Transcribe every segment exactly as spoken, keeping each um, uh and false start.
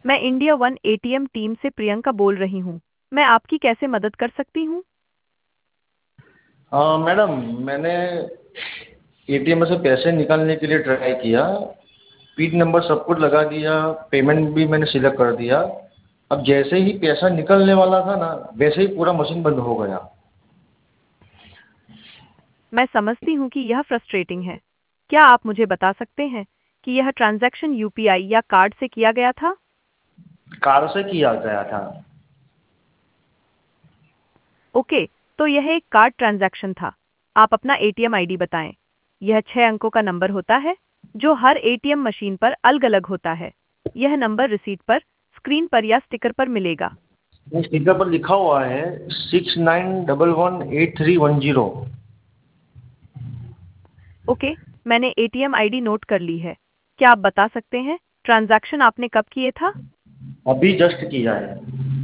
मैं India one ATM team से प्रियंका बोल रही हूँ। मैं आपकी कैसे मदद कर सकती हूँ? हाँ मैडम, मैंने एटीएम में से पैसे निकालने के लिए ट्राई किया। पिन नंबर सब कुछ लगा दिया, पेमेंट भी मैंने सिलेक्ट कर दिया। अब जैसे ही पैसा निकलने वाला था ना, वैसे ही पूरा मशीन बंद हो गया। मैं समझती हूँ कि यह फ्रस्ट्रेटिंग है। क्या आप मुझे बता सकते हैं कि यह ट्रांजैक्शन यूपीआई या कार्ड से किया गया था? कार से किया गया था। ओके, तो यह एक कार्ड ट्रांजैक्शन था। आप अपना एटीएम आईडी बताएं। यह छह अंकों का नंबर होता है जो हर एटीएम मशीन पर अलग-अलग होता है। यह नंबर रिसीट पर, स्क्रीन पर या स्टिकर पर मिलेगा। स्टिकर पर लिखा हुआ है six nine double one eight three one zero. Okay, मैंने एटीएम आईडी नोट कर ली है। क्या आप बता सकते हैं ट्रांजैक्शन आपने कब किए था? अभी जस्ट किया है।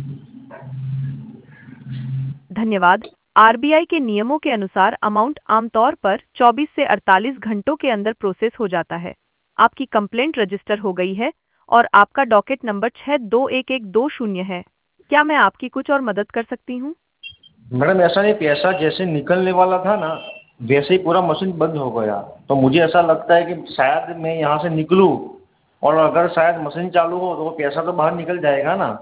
धन्यवाद। आरबीआई के नियमों के अनुसार अमाउंट आमतौर पर चौबीस से अड़तालीस घंटों के अंदर प्रोसेस हो जाता है। आपकी कंप्लेंट रजिस्टर हो गई है और आपका डॉकेट नंबर छह दो एक एक दो शून्य है। क्या मैं आपकी कुछ और मदद कर सकती हूँ? मैडम ऐसा नहीं, पैसा जैसे निकलने वाला था ना, वैसे ही पूरा मशीन बंद हो गया। तो मुझे ऐसा लगता है कि शायद मैं यहाँ से निकलूँ, और अगर शायद मशीन चालू हो तो वो पैसा तो बाहर निकल जाएगा ना।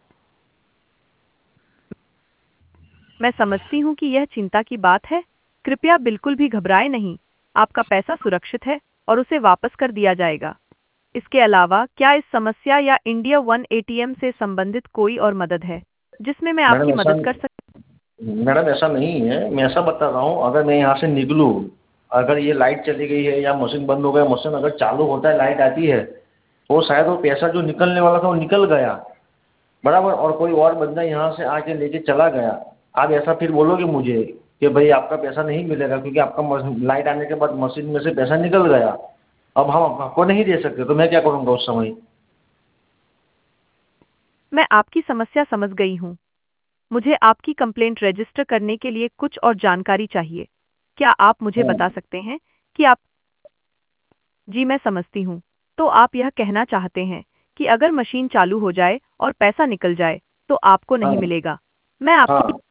मैं समझती हूँ कि यह चिंता की बात है। कृपया बिल्कुल भी घबराएं नहीं। आपका पैसा सुरक्षित है और उसे वापस कर दिया जाएगा। इसके अलावा क्या इस समस्या या इंडिया वन एटीएम से संबंधित कोई और मदद है जिसमें मैं मैडम आपकी ऐसा मदद कर सकती? मैडम ऐसा नहीं है, मैं ऐसा बता रहा हूँ, अगर मैं यहाँ से निकलूँ, अगर ये लाइट चली गई है या मशीन बंद हो गया, मशीन अगर चालू होता है, लाइट आती है, तो शायद वो पैसा जो निकलने वाला था वो निकल गया। बराबर, और कोई और बंदा यहाँ से आके लेके चला गया। आप ऐसा फिर बोलोगे मुझे कि भाई आपका पैसा नहीं मिलेगा क्योंकि आपका मशीन- लाइट आने के बाद मशीन में से पैसा निकल गया। अब हम आपको नहीं दे सकते, तो मैं क्या करूँगा उस समय? मैं आपकी समस्या समझ गई हूँ। मुझे आपकी कंप्लेंट रजिस्टर करने के लिए कुछ और जानकारी चाहिए। क्या आप मुझे हाँ। बता सकते हैं कि आप? जी, मैं समझती हूँ। तो आप यह कहना चाहते हैं कि अगर मशीन चालू हो जाए और पैसा निकल जाए, तो आपको नहीं हाँ। मिलेगा। मैं आपकी हाँ।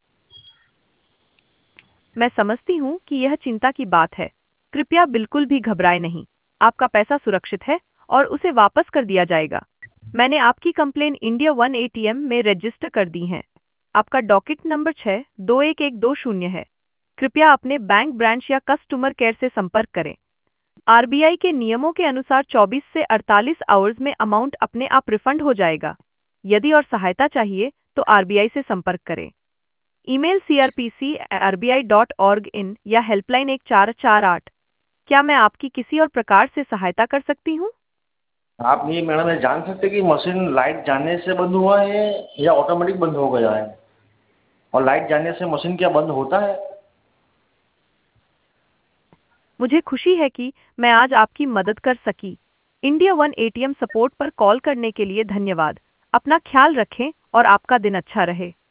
मैं समझती हूँ कि यह चिंता की बात है। कृपया बिल्कुल भी घबराएं नहीं। आपका पैसा सुरक्षित है और उसे वापस कर दिया जाएगा। मैंने आपकी कंप्लेन इंडिया वन एटीएम में रजिस्टर कर दी है। आपका डॉकेट नंबर छः दो एक एक दो शून्य है। कृपया अपने बैंक ब्रांच या कस्टमर केयर से संपर्क करें। आरबीआई के नियमों के अनुसार चौबीस से अड़तालीस आवर्स में अमाउंट अपने आप रिफंड हो जाएगा। यदि और सहायता चाहिए तो आरबीआई से संपर्क करें। Email C R P C R B I dot org in या हेल्पलाइन एक चार चार आठ। क्या मैं आपकी किसी और प्रकार से सहायता कर सकती हूँ? आप ये मैडम ये जान सकते कि मशीन लाइट जाने से बंद हुआ है या ऑटोमेटिक बंद हो गया है? और लाइट जाने से मशीन क्या बंद होता है? मुझे खुशी है कि मैं आज आपकी मदद कर सकी। इंडिया वन एटीएम सपोर्ट पर कॉल करने के लिए धन्यवाद। अपना ख्याल रखें और आपका दिन अच्छा रहे।